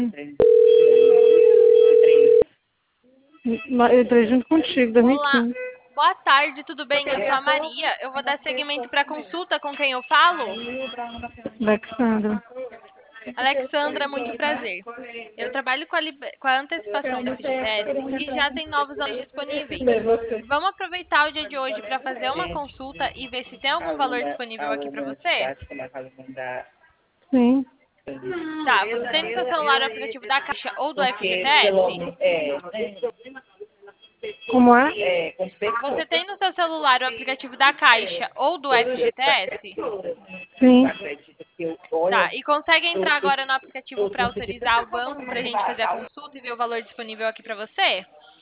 Eu entrei junto contigo, Olá, 2015. boa tarde, tudo bem? Eu sou a Maria. Eu vou dar seguimento para a consulta com quem eu falo. Alexandra. Alexandra, muito prazer. Eu trabalho com a antecipação do FGTS e já tem novos anos disponíveis. Vamos aproveitar o dia de hoje para fazer uma consulta e ver se tem algum valor disponível aqui para você? Sim. Tá, você tem no seu celular o aplicativo da Caixa ou do FGTS? Como é? Você tem no seu celular o aplicativo da Caixa ou do FGTS? Sim. Tá, e consegue entrar agora no aplicativo para autorizar o banco para a gente fazer a consulta e ver o valor disponível aqui para você?